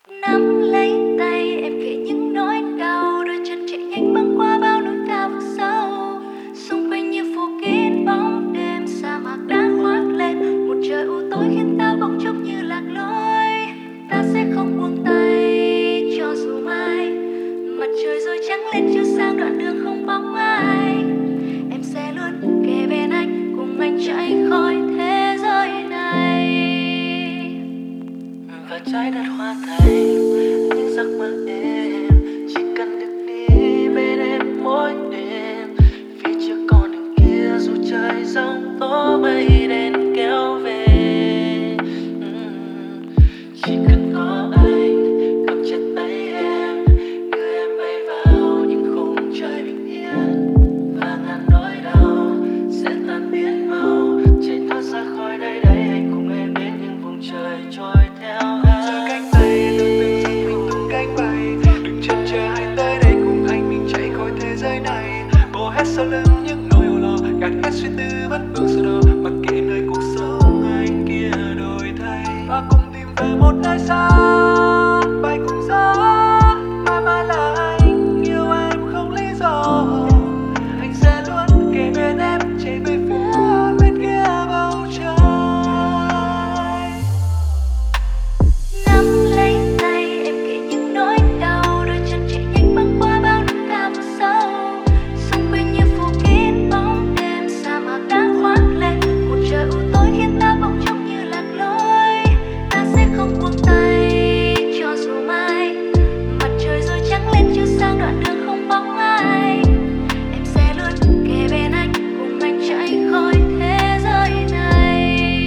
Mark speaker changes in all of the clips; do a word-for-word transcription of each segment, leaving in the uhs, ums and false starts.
Speaker 1: Nắm lấy tay em kể những nỗi đau, đôi chân chạy nhanh băng qua bao núi cao vực sâu. Xung quanh như phủ kín bóng đêm, sa mạc đã khoác lên một trời u tối khiến ta bỗng chốc như lạc lối. Ta sẽ không buông tay cho dù mai mặt trời rồi trắng lên chiếu sang đoạn đường không bóng ai. Em sẽ luôn kề bên anh, cùng anh chạy khỏi thế giới này.
Speaker 2: Và trái đất hóa thành những giấc mơ em, chỉ cần được đi bên em mỗi đêm. Phía trước con đường kia dù trời giông tố mây đen kéo về, uhm. Chỉ cần có anh cầm chặt tay em, đưa em bay vào những khung trời bình yên. Và ngàn nỗi đau sẽ tan biến mau, chạy thoát ra khỏi đây đây. Anh cùng em đến những vùng trời trôi theo anh.
Speaker 3: Giơ cánh tay đưa từng giấc mình tung cánh bay, đừng chần chờ hãy tới đây cùng anh mình chạy khỏi thế giới này. Bỏ hết sau lưng những nỗi âu lo, gạt hết suy tư bất vương sau đó, mặc kệ nơi cuộc sống anh kia đổi thay. Và cùng tìm về một nơi xa, bay cùng gió, mãi mãi là anh yêu em không lý do. Anh sẽ luôn kề bên em, chạy về phía bên kia bầu trời.
Speaker 1: Nắm lấy tay em kể những nỗi đau, đôi chân chạy nhanh băng qua bao núi cao vực sâu. Xung quanh như phủ kín bóng đêm, sa mạc đã khoác lên một trời u tối khiến ta bỗng chốc như lạc lối. Ta sẽ không buông tay cho dù mai mặt trời rồi trắng lên chiếu sang đoạn đường không bóng ai. Em sẽ luôn kề bên anh, cùng anh chạy khỏi thế giới này.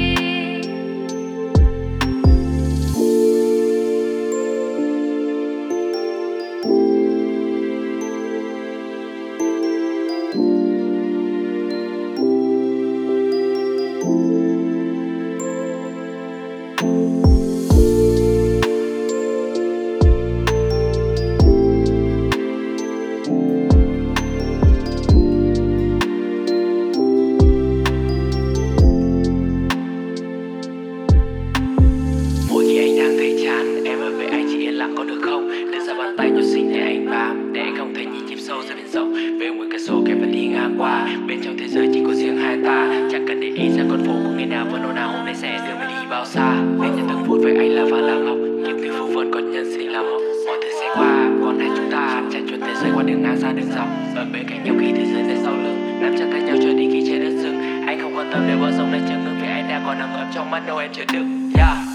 Speaker 2: Mỗi khi anh đang thấy chán, em ơi vậy anh chỉ yên lặng có được không? Đưa ra bàn tay nhỏ xinh để anh bám, để anh không thấy nhìn chìm sâu ra biển rộng. Về ngoài cửa sổ em vẫn đi ngang qua, bên trong thế giới chỉ có riêng hai ta. Chẳng cần để ý ra con phố một ngày nào vẫn ồn ào, hôm nay sẽ đưa mình đi bao xa. Anh nhận từng phút với anh là vàng là ngọc, những thứ phù vân còn nhân sinh là mộng. Mọi thứ sẽ qua, còn hai chúng ta chạy chuồn thế giới qua đường ngang xa đường dọc, ở bên cạnh nhau khi thế giới tại sau lưng, nắm chặt tay nhau cho đến khi trời đất dừng. Anh không quan tâm nếu bờ sông này chẳng ngừng, vì anh đã còn nằm ấm trong mắt đâu em chứa đựng. Yeah.